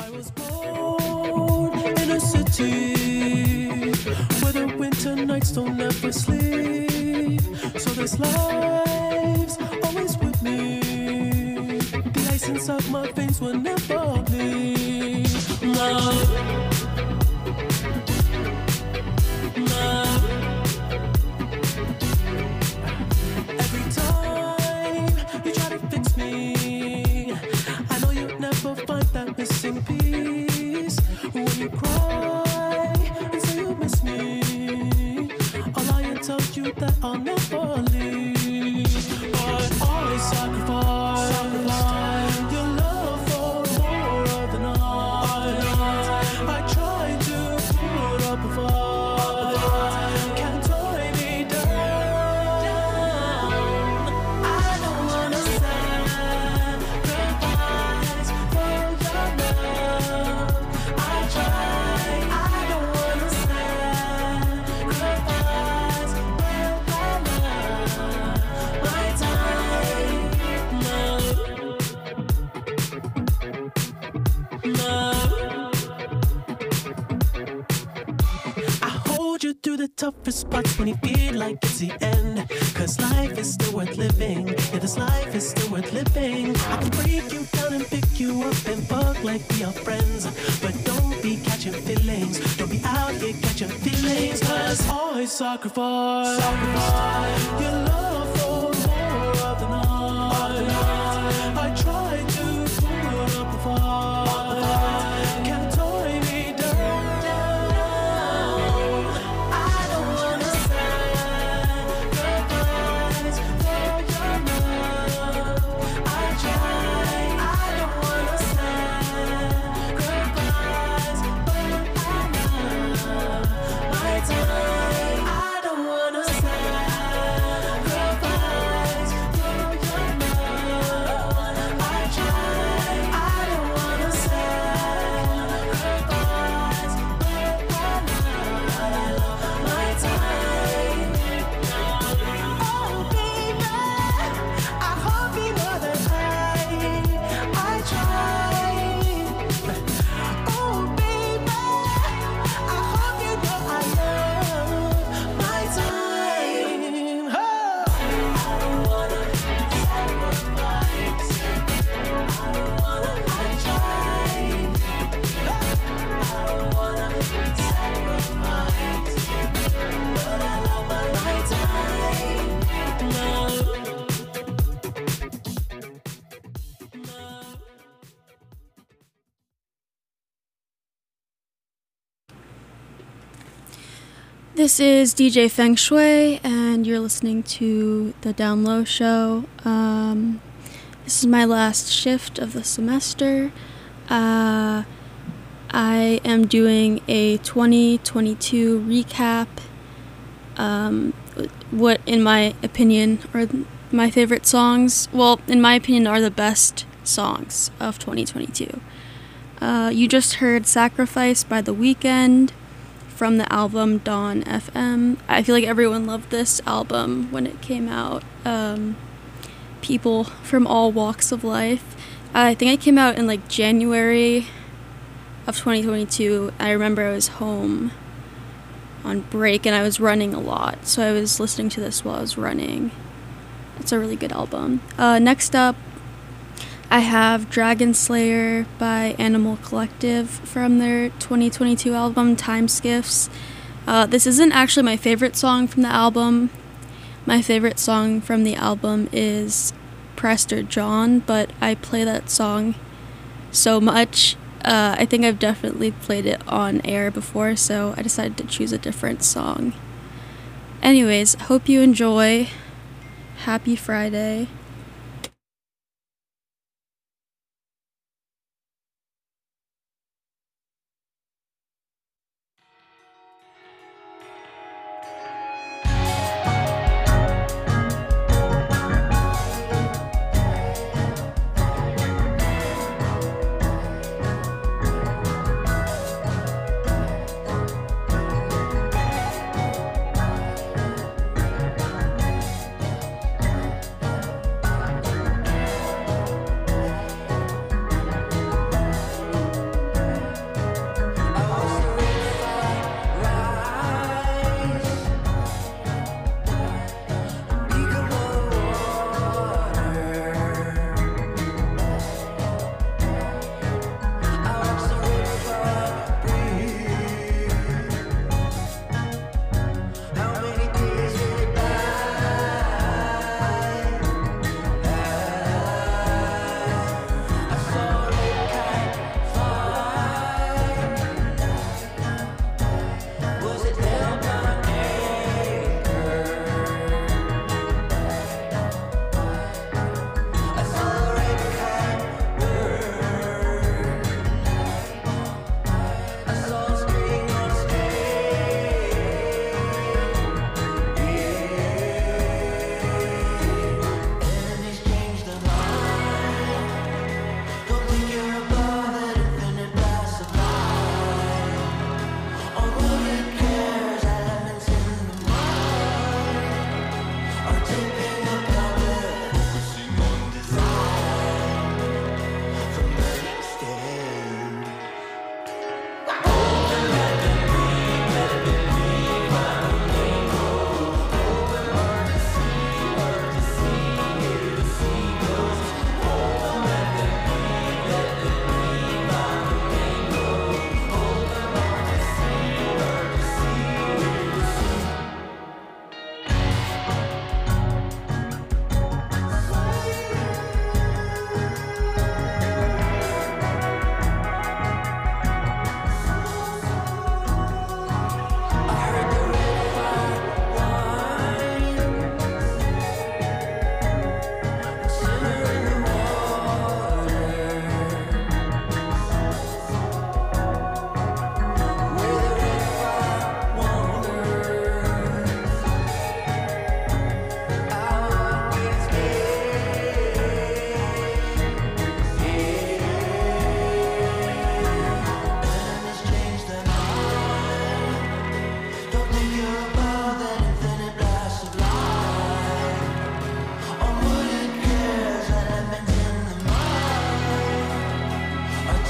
I was born in a city where the winter nights don't ever sleep. So this life's always with me. The ice inside my veins will never bleed. Love, love. Every time you try to fix me, I know you'll never find that missing piece. When you cry and say you miss me, I'll lie and tell you that I'll never leave. But I sacrifice your love for more of the night. I try to put up a fight, can't tie me down. I don't wanna sacrifice for your love. I try, I don't wanna sacrifice for your love. My time, love. I hold you through the toughest spots when you feel like it's the end. Cause life is still worth living. Yeah, this life is still worth living. I can break you down and pick you up and fuck like we are friends. But don't be catching feelings. Don't be out here catching feelings. Cause I sacrifice your love for more of the night. I try to put up a fight, can't tie me down. I don't wanna sacrifice for your love. I try, I don't wanna sacrifice for your love. My time, I don't wanna sacrifice for your love. I try, I don't wanna sacrifice for your love. My time. Oh baby, I hope you know that I try. Oh baby, I hope you know I love my time. I don't wanna sacrifice. I don't wanna. I try. I don't wanna sacrifice, but I love my time. Love. This is DJ Feng Shui, and you're listening to The Down Low Show. This is my last shift of the semester. I am doing a 2022 recap. What, in my opinion, are my favorite songs. Well, in my opinion, are the best songs of 2022. You just heard Sacrifice by The Weeknd from the album Dawn FM. I feel like everyone loved this album when it came out. People from all walks of life. I think it came out in like January of 2022. I remember I was home on break and I was running a lot, so I was listening to this while I was running. It's a really good album. Next up, I have Dragon Slayer by Animal Collective from their 2022 album Time Skiffs. This isn't actually my favorite song from the album. My favorite song from the album is Prester John, but I play that song so much. I think I've definitely played it on air before, so I decided to choose a different song. Anyways, hope you enjoy. Happy Friday.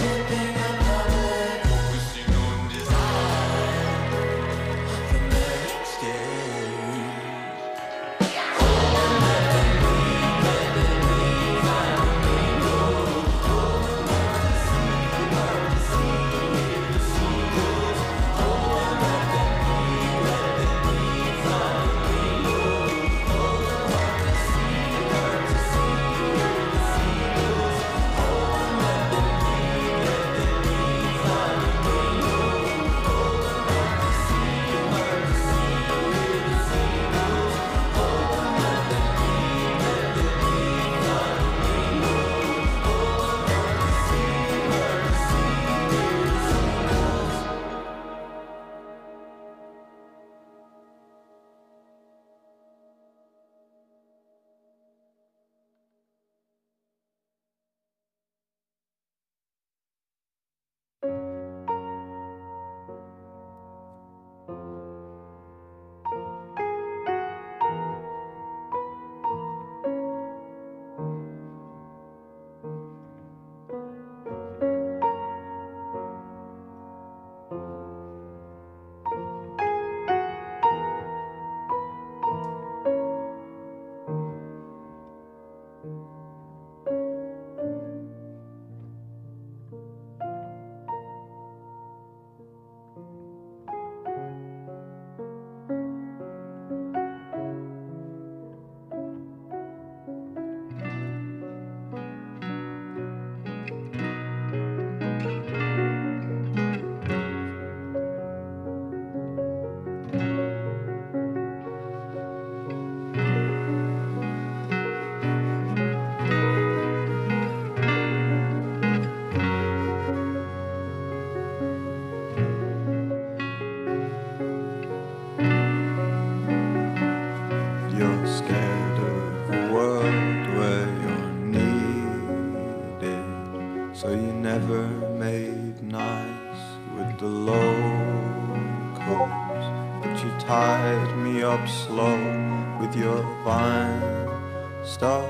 tied me up slow with your vine stuff.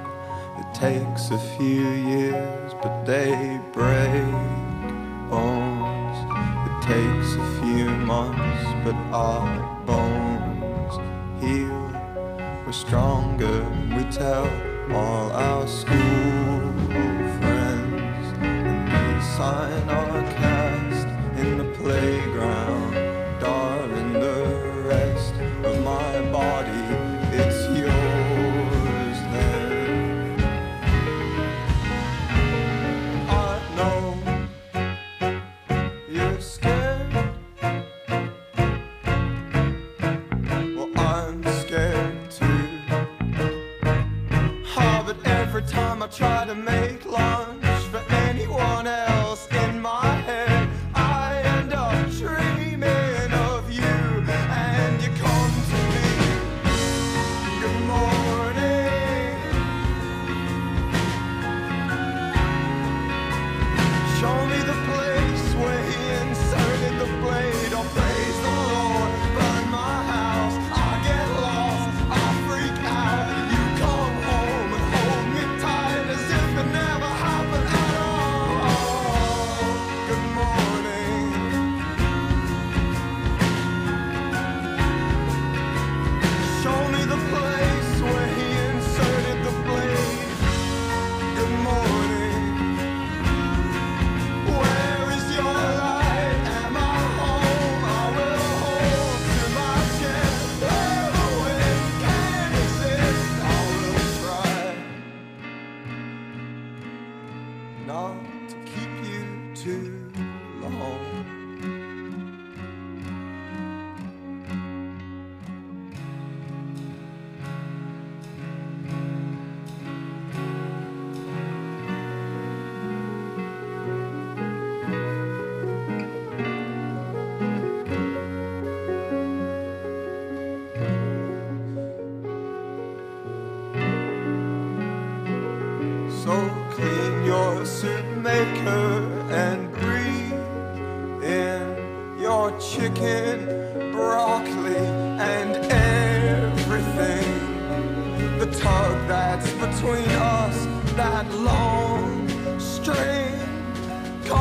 It takes a few years, but they break bones. It takes a few months, but our bones heal. We're stronger, we tell all our school friends, and we sign our cast in the playground. Darling, the rest of my body, it's yours then. I know you're scared. Well, I'm scared too. Oh, but every time I try to make lunch for anyone else in my head, I end up dreaming of you, and you come to me. Good morning. Show me the place where he inserted the blade. Oh, praise the Lord, burn my house. I get lost, I freak out. You come home and hold me tight as if it never happened at all. Good morning. Show me the place where he inserted the blade. Good morning. Where is your light? Am I home? I will hold to my chest. Where the wind can exist, I will try not to keep you too long. So clean your soup maker and breathe in your chicken, broccoli, and everything. The tug that's between us, that long string.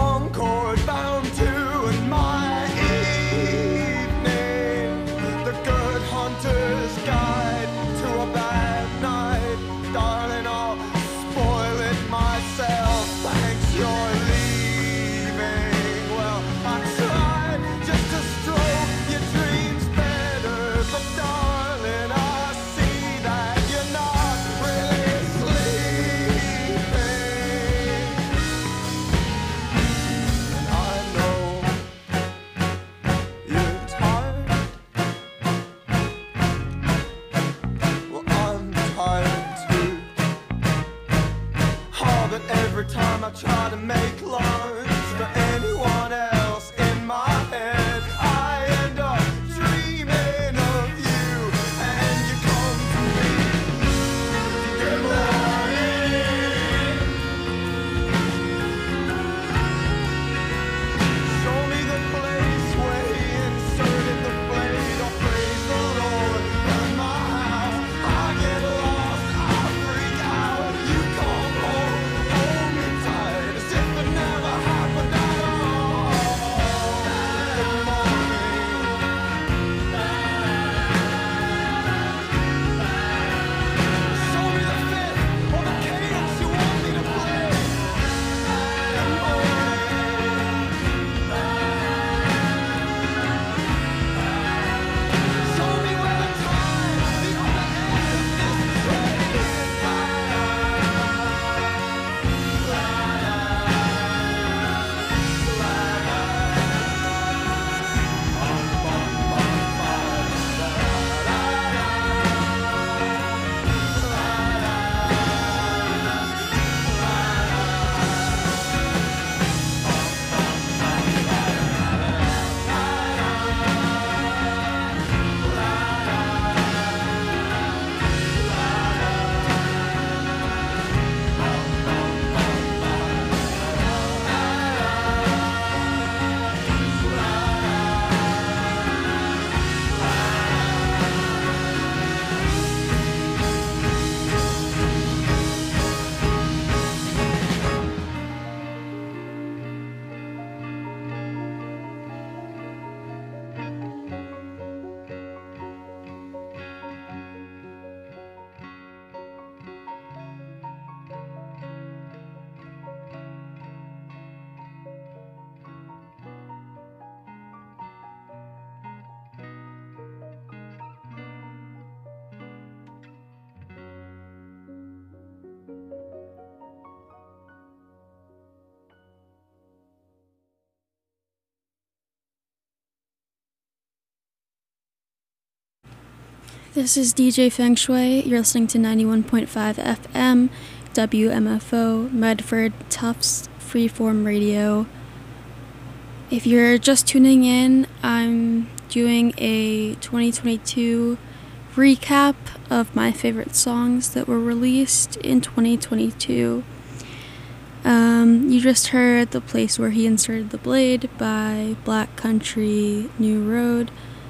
This is DJ Feng Shui. You're listening to 91.5 FM, WMFO, Medford, Tufts, Freeform Radio. If you're just tuning in, I'm doing a 2022 recap of my favorite songs that were released in 2022. You just heard The Place Where He Inserted the Blade by Black Country New Road.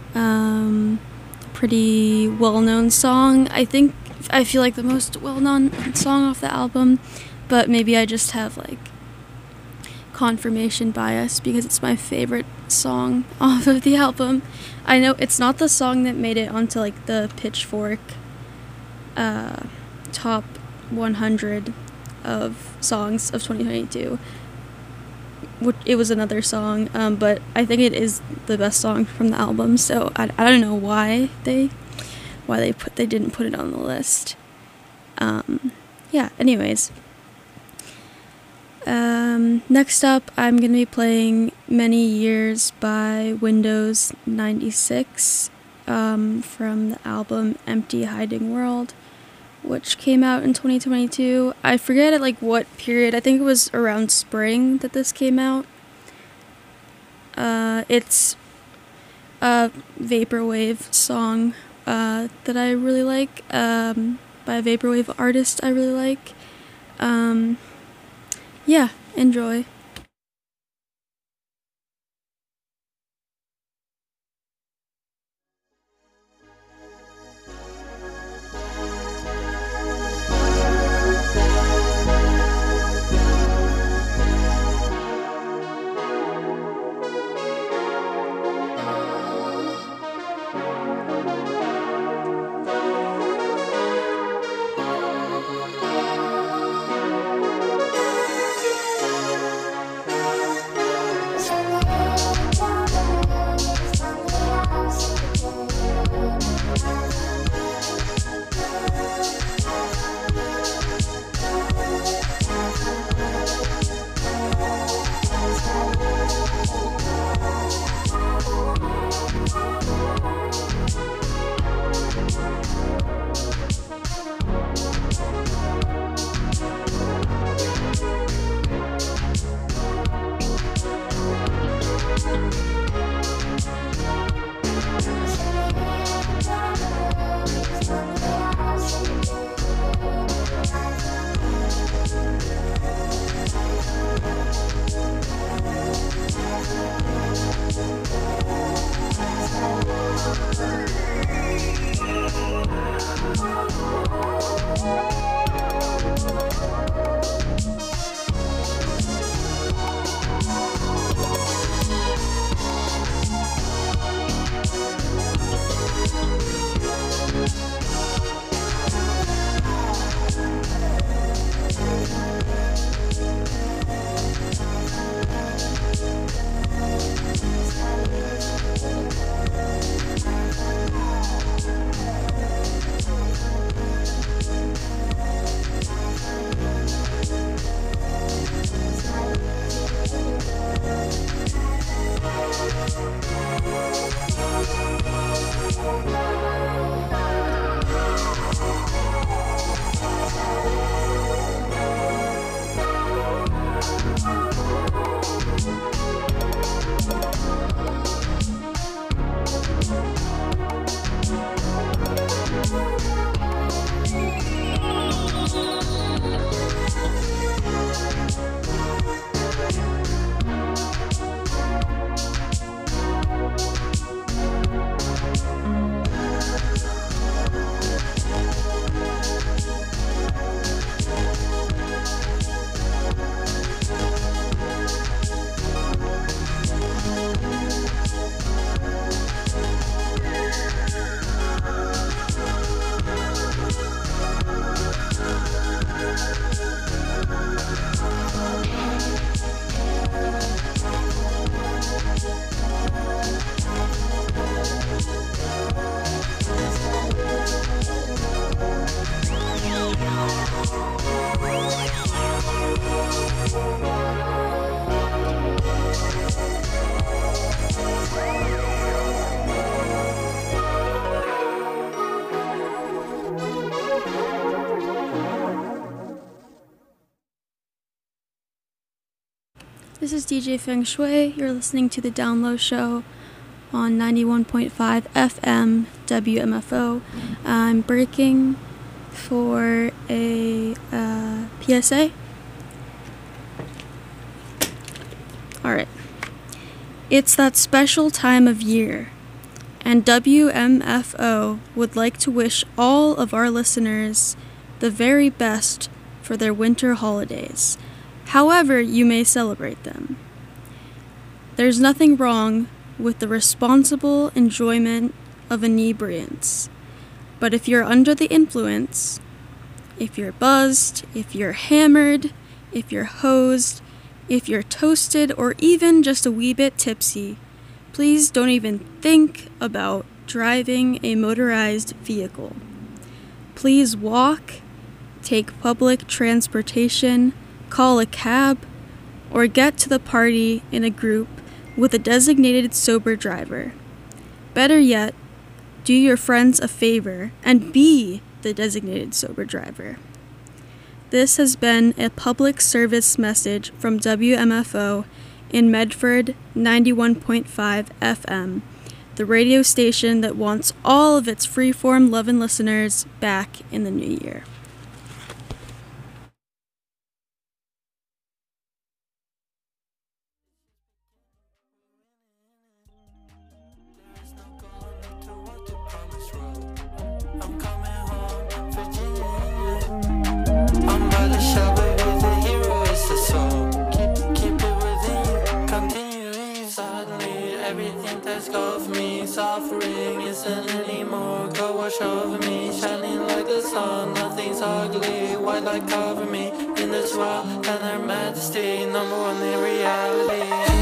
Pretty well-known song. I feel like the most well-known song off the album, but maybe I just have like confirmation bias because it's my favorite song off of the album. I know it's not the song that made it onto like the Pitchfork top 100 of songs of 2022. It was another song, but I think it is the best song from the album. So I don't know why they didn't put it on the list. Yeah. Anyways, next up, I'm gonna be playing "Many Years" by Windows 96 from the album "Empty Hiding World," which came out in 2022. I forget at like what period. I think it was around spring that this came out. It's a vaporwave song that I really like, by a vaporwave artist I really like. Yeah, enjoy. This is DJ Feng Shui. You're listening to The Download Show on 91.5 FM WMFO. I'm breaking for a PSA. Alright. It's that special time of year, and WMFO would like to wish all of our listeners the very best for their winter holidays, however you may celebrate them. There's nothing wrong with the responsible enjoyment of inebriants, but if you're under the influence, if you're buzzed, if you're hammered, if you're hosed, if you're toasted, or even just a wee bit tipsy, please don't even think about driving a motorized vehicle. Please walk, take public transportation, call a cab, or get to the party in a group with a designated sober driver. Better yet, do your friends a favor and be the designated sober driver. This has been a public service message from WMFO in Medford 91.5 FM, the radio station that wants all of its freeform loving listeners back in the new year. Suffering isn't anymore. Go wash over me, shining like the sun. Nothing's ugly, white light cover me in this world and their majesty, number one in reality.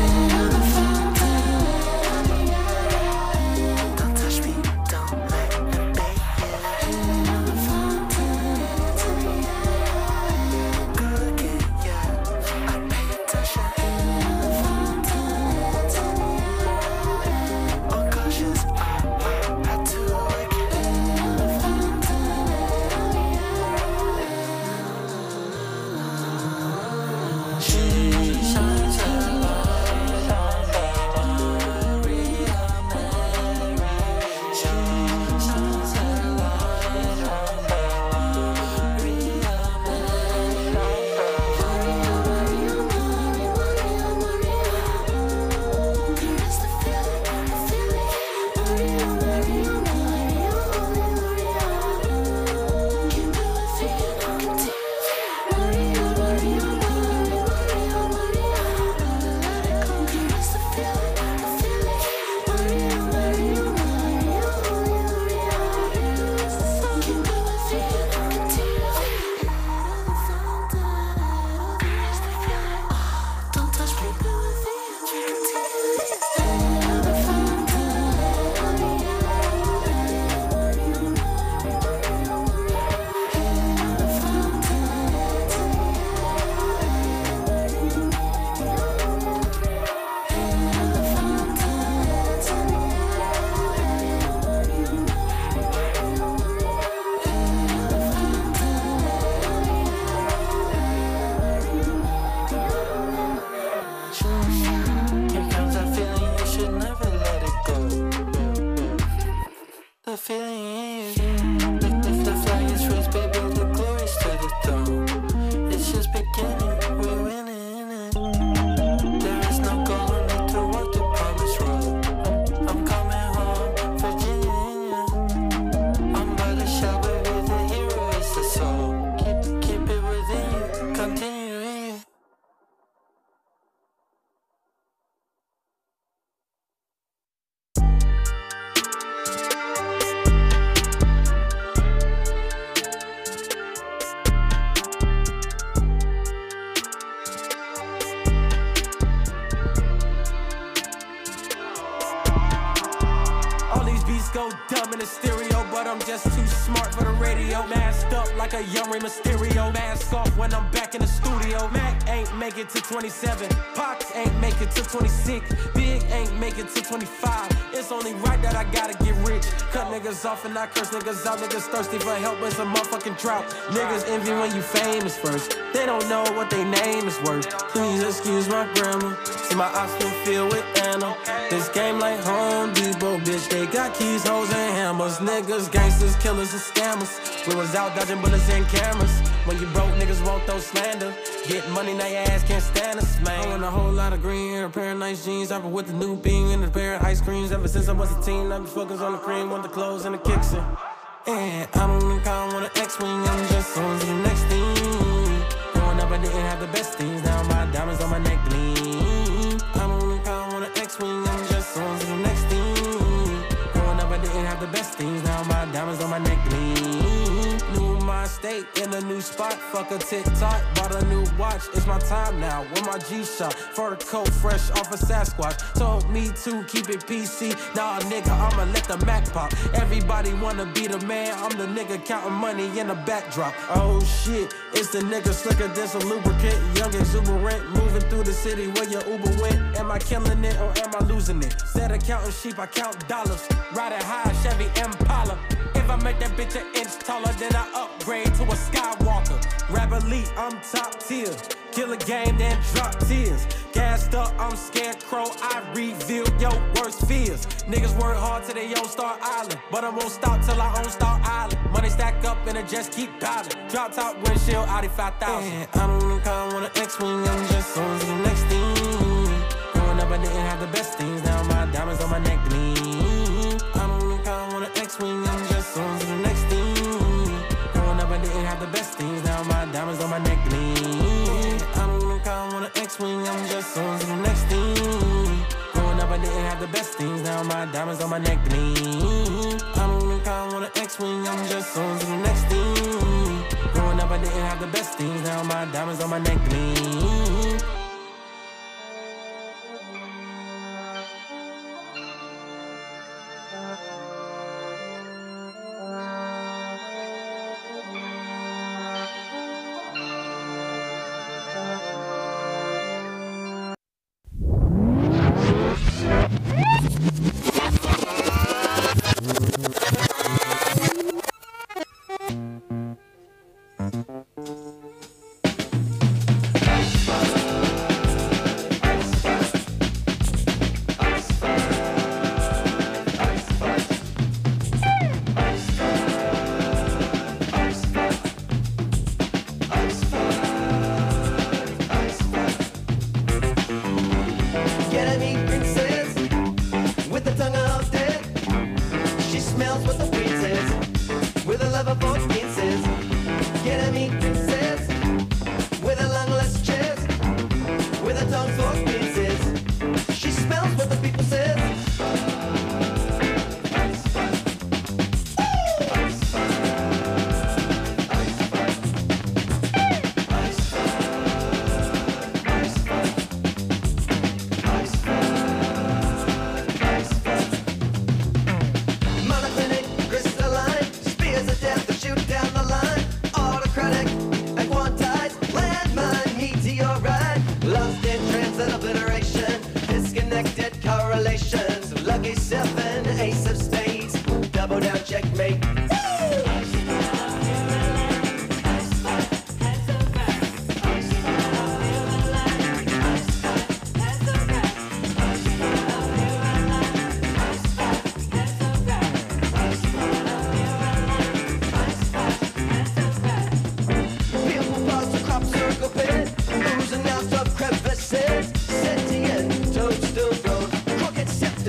Go dumb in the stereo, but but I'm just too smart for the radio. Masked up like a young Rey Mysterio. Mask off when I'm back in the studio. Mac ain't make it to 27. Pox ain't make it to 26. Big ain't make it to 25. It's only right that I gotta get rich. Cut niggas off and I curse niggas out. Niggas thirsty for help, it's a motherfucking drought. Niggas envy when you famous first. They don't know what they name is worth. Please excuse my grammar. See my ops been filled with Anna. This game like Home Depot, bitch. They got keys, hoes, and hammers. Niggas, gangsters, killers, and scammers. We was out dodging bullets and cameras. When you broke, niggas won't throw slander. Get money, now your ass can't stand us, man. I want a whole lot of green hair, a pair of nice jeans. I've been with the new bean and a pair of ice creams. Ever since I was a teen, I've been focused on the cream, want the clothes and the kicks in. And I don't think I want an X-Wing, I'm just on to the next thing. Growing up, I didn't have the best things. Now my diamonds on my neck gleam. I don't think I want an X-Wing, I'm just on to the next thing. Growing up, I didn't have the best things. Now my diamonds on my neck gleam. New my state in a new spot. Fuck a TikTok, bought a new watch. It's my time now with my G-Shock. Fur coat fresh off a Sasquatch. Told me to keep it PC. Nah, nigga, I'ma let the Mac pop. Everybody wanna be the man. I'm the nigga counting money in the backdrop. Oh shit, it's the nigga slicker than some lubricant. Young exuberant, moving through the city where your Uber went. Am I killing it or am I losing it? Instead of counting sheep, I count dollars. Riding high, Chevy Impala. If I make that bitch an inch taller, then I upgrade to a Skywalker. Rap elite, I'm top tier. Kill a game, then drop tears. Gassed up, I'm scarecrow. I reveal your worst fears. Niggas work hard till they own Star Island, but I won't stop till I own Star Island. Money stack up and it just keep piling. Drop top windshield, Audi 5000. And I don't think I want an X-Wing, I'm just on to the next thing. Growing up, I didn't have the best things. Now my diamonds on my neck gleam. I don't think I want an X-Wing, I'm just on to the next thing. Growing up, I didn't have the best things. Now my diamonds on my neck gleam. I don't think I want an X-Wing, I'm just on to the next thing. Growing up, I didn't have the best things. Now my diamonds on my neck gleam. I don't think I want an X-Wing, I'm just on to the next thing. Growing up, I didn't have the best things. Now my diamonds on my neck gleam. Oozing out of crevices, sentient toadstool growth, crooked step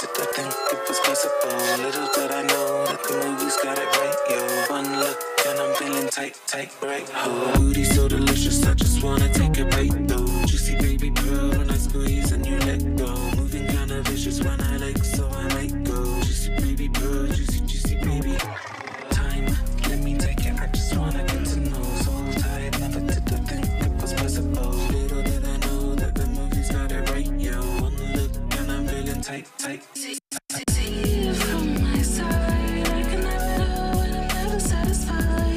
did I think it was possible? Little did I know that the movies got it right, yo. One look and I'm feeling tight, tight, right. Oh, booty so delicious, I just wanna take a bite, though. Juicy baby pearl when I squeeze and you let go. Moving kinda vicious when I like, so I might go. Juicy baby pearl, juicy, juicy baby. Time, let me take it, I just wanna get to know. So tired, never did I think it was possible. Little did I know that the movies got it right, yo. One look and I'm feeling tight, tight. See you from my side. I can never know and I'm never satisfied.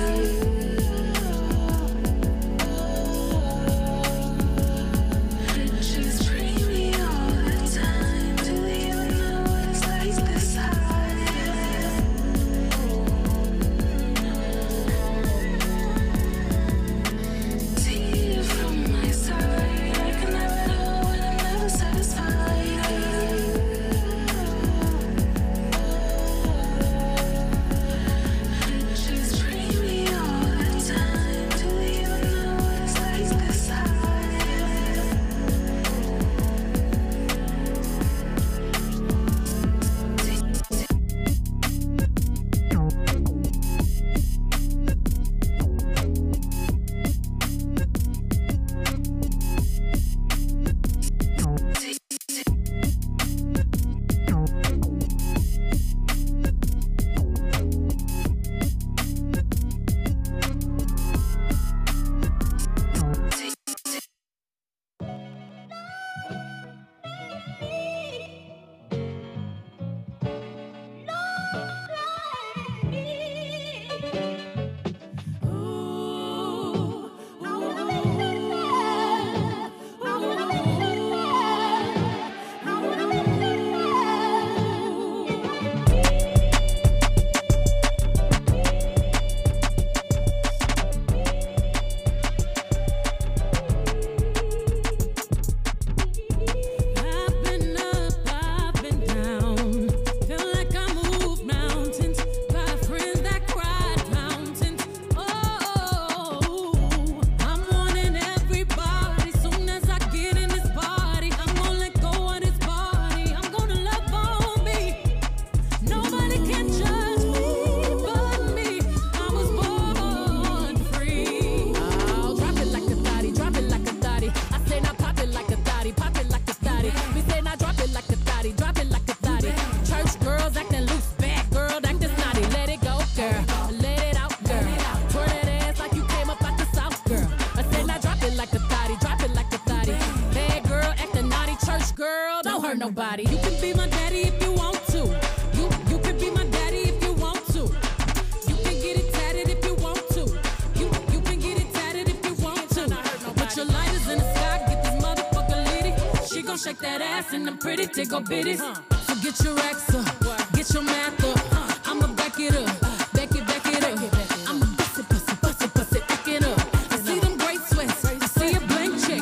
She's treating me all the time. Do you even know what it's like this high? See you from my side. I can never know and I'm never satisfied. She's treating me all the time. Do you even know what it's like this high? I've been up, I've been down. Feel like I moved mountains. Got friends that cried mountains. Oh, I'm wanting everybody. Soon as I get in this party, I'm gonna let go of this body. I'm gonna love on me. Nobody can judge me but me. I was born free. Oh, drop it like a thotty, drop it like a thotty. I say now pop it like a thotty, pop it like a thotty. We say now drop it like a thotty, drop it like a thotty. Church girls acting loose, bad girl acting snotty. Let it go, girl, let it out, girl. Twirl that ass like you came up out the south, girl. I say now drop it like a thotty, drop it like a thotty. Bad girl acting naughty, church girl, don't hurt nobody. You can be my daddy if you want to. You can be my daddy if you want to. You can get it tatted if you want to. You can get it tatted if you want to. Put your lighters in the sky, get this motherfucker litty. She gon' shake that ass in them pretty tickle bitties. So get your racks up, get your math up. I'ma back it up, back it up. I'ma bust it, back it up. I see them great sweats, I see a blank check.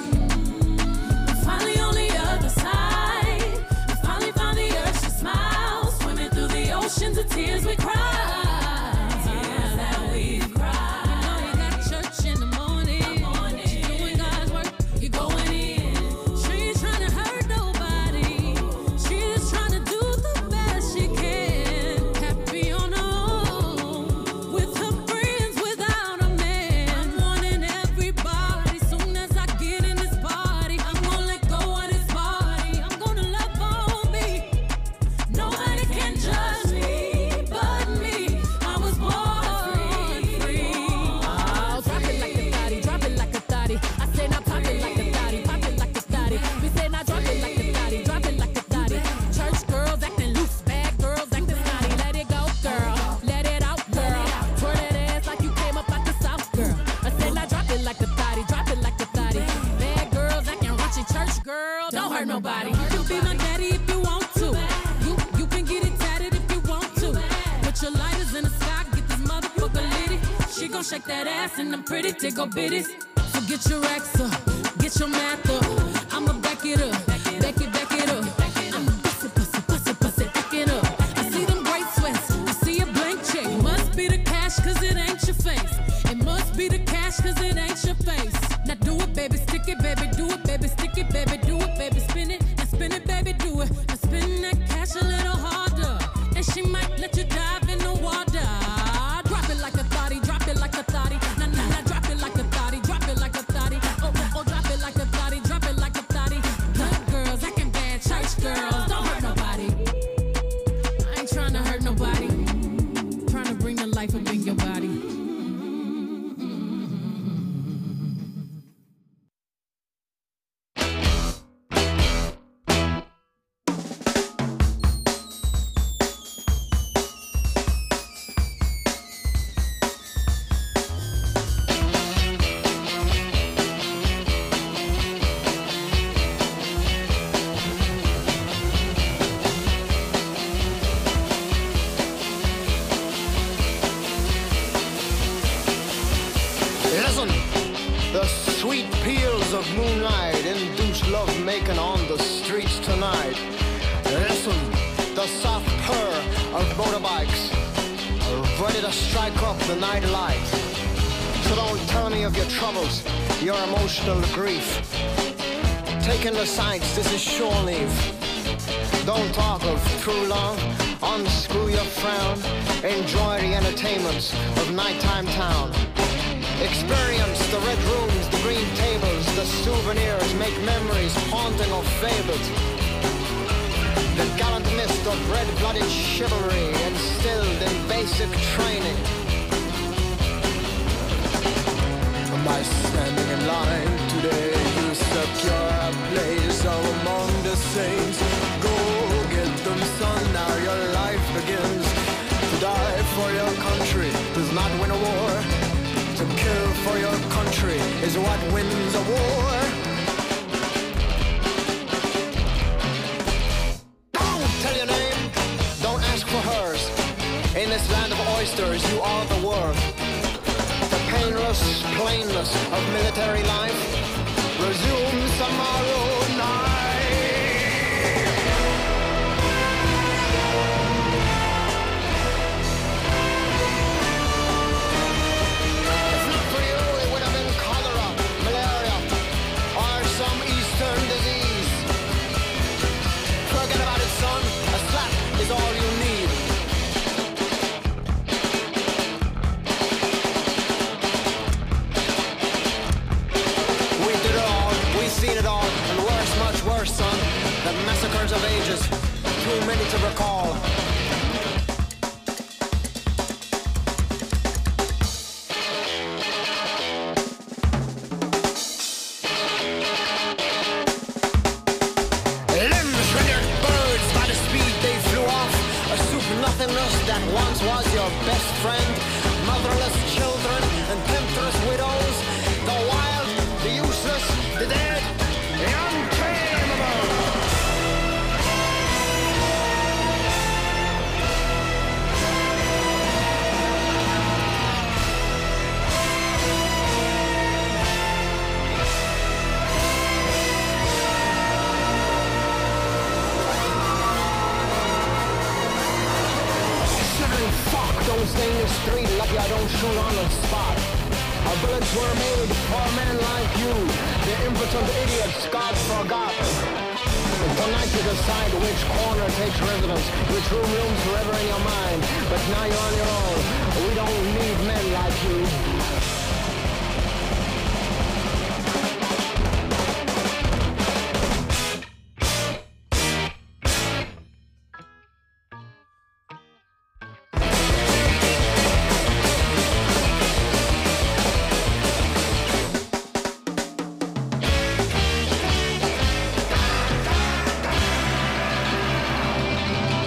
I'm finally on the other side. I finally found the urge to smile. Swimming through the oceans of tears we cry. Tears that we cry. You know you got church in the morning. You doing God's work, you going in. She ain't tryna hurt nobody. She just tryna do the best she can. Happy on her own, with her friends, without a man. I'm wanting everybody. Soon as I get in this party, I'm gonna let go of this body. I'm gonna love on me. Nobody can judge me but me. I was born free. Oh, drop it like a thotty, drop it like a thotty. I say now pop it like a thotty, pop it like a thotty. We say now drop it like a thotty, drop it like a thotty. Church girls acting loose, bad girls acting snotty. Let it go, girl, let it out, girl. Twirl that ass like you came up out the south, girl. I say now drop it like a thotty, drop it like a thotty. Bad girls acting raunchy, church girl, don't hurt nobody. You can be my daddy if you want to. You can get it tatted if you want to. Put your lighters in the sky, get this motherfucker litty. She gon' shake that ass in them pretty tickle bitties. So get your racks up, get your math up. I'ma back it up, back it up. I'ma bust it, back it up. I see them great sweats, I see a blank check. Must be the cash cause it ain't your face. It must be the cash cause it ain't your face. Now do it, baby, stick it, baby, do it, baby, stick it, baby, do it, baby, spin it, and spin it, baby, do it, and spin that cash. push a little harder, and she might let you dive in the water. Drop it like a thotty, drop it like a thotty. Nah, nah, nah, drop it like a thotty, drop it like a thotty. Oh, oh, drop it like a thotty, drop it like a thotty. Good girls, acting bad, church girls, don't hurt nobody. I ain't trying to hurt nobody. Trying to bring the life up in your body. Listen, the sweet peals of moonlight induce love-making on the streets tonight. Listen, the soft purr of motorbikes ready to strike up the night light. So don't tell me of your troubles, your emotional grief. Take in the sights, this is shore leave. Don't talk of true love, unscrew your frown. Enjoy the entertainments of nighttime town. Experience the red rooms, the green tables, the souvenirs, make memories haunting or fabled. The gallant mist of red-blooded chivalry instilled in basic training. By standing in line today, you secure a place among the saints. Go get them, son, now your life begins. To die for your country does not win a war. To kill for your country is what wins a war. Don't tell your name, don't ask for hers. In this land of oysters, you are the world. The painless plainness of military life resumes tomorrow night. If not for you, it would have been cholera, malaria, or some eastern disease. Forget about it, son. A slap is all you need. Seen it all, and worse, much worse, son. The massacres of ages, too many to recall. Limbs rendered birds by the speed they flew off. A soup nothingness that once was your best friend. Motherless children and temptress widows. The wild, the useless, the dead, the untamable. Shivering fuck, don't stay in the street, lucky I don't shoot on the spot. Our bullets were made for men like you, the impotent idiots God forgot. Tonight you decide which corner takes residence, which room looms forever in your mind. But now you're on your own. We don't need men like you.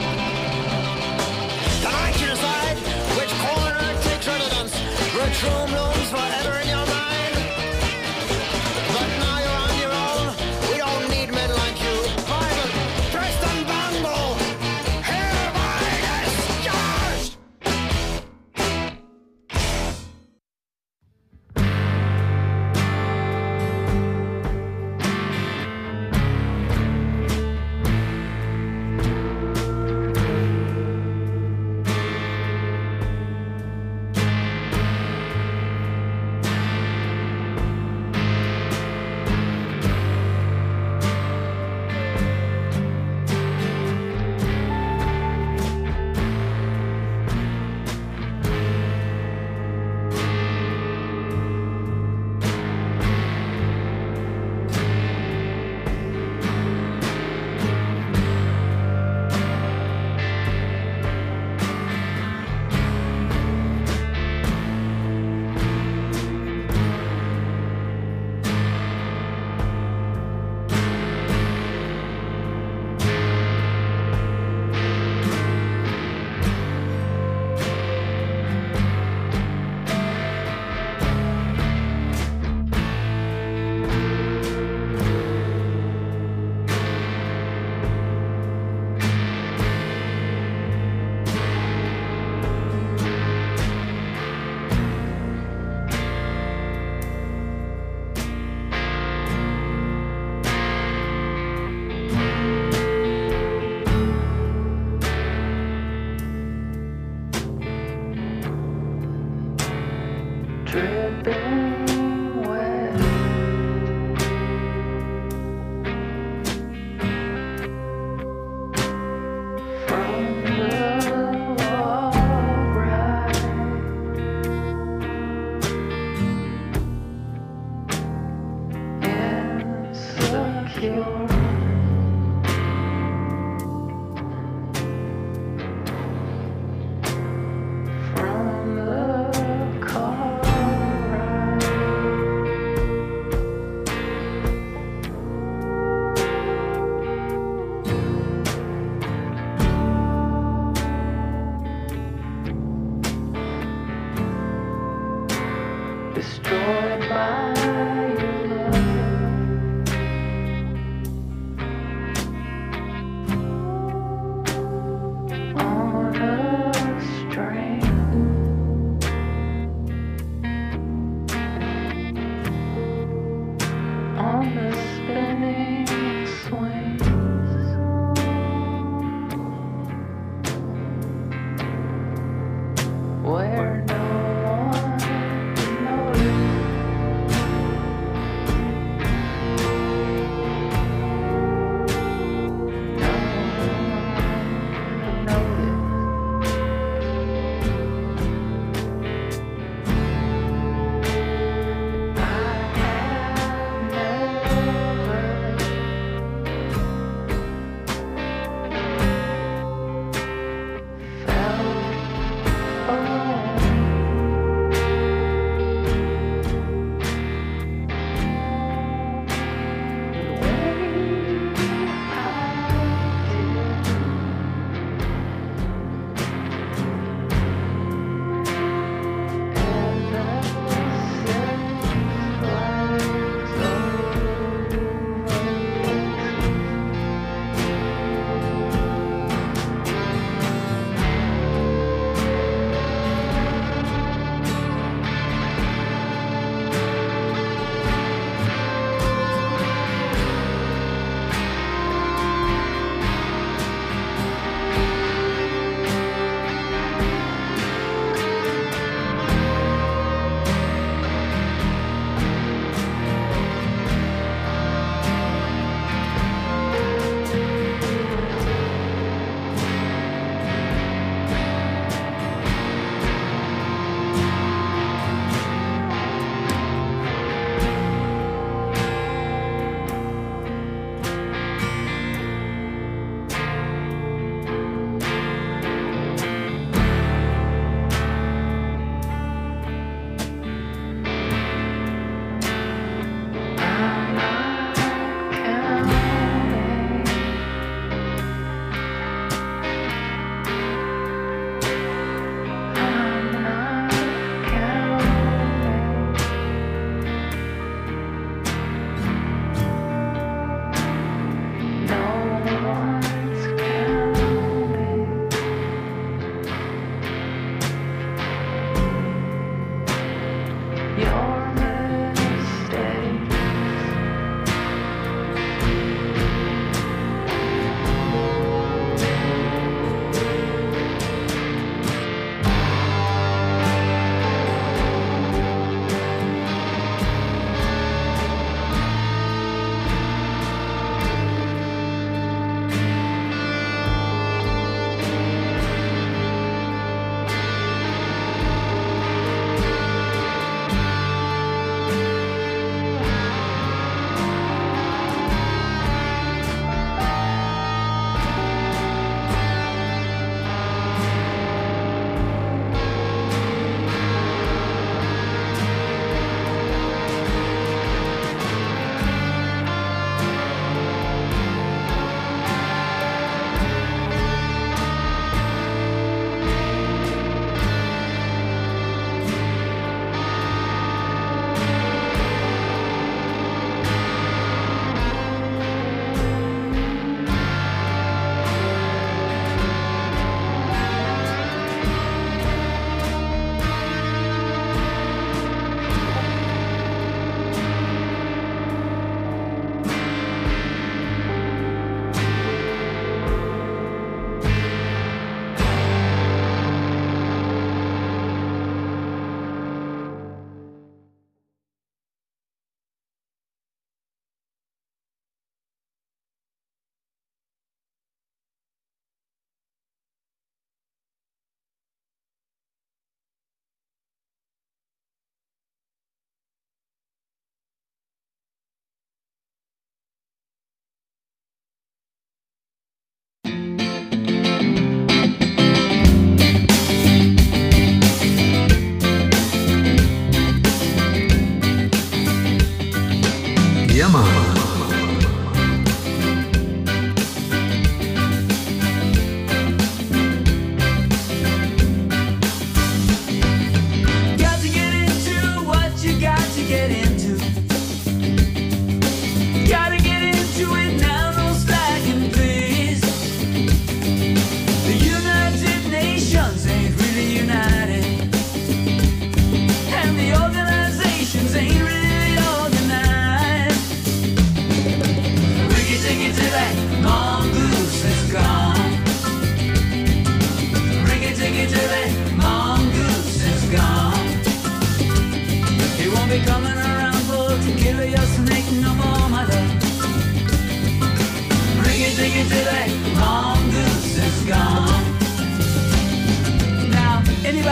Which room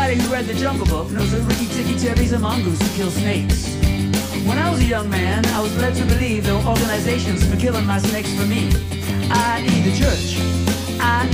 Anybody who read the Jungle Book knows that Ricky Tikki Tavi's a mongoose who kills snakes. When I was a young man, I was led to believe there were organizations for killing my snakes for me, i.e. the church, i.e.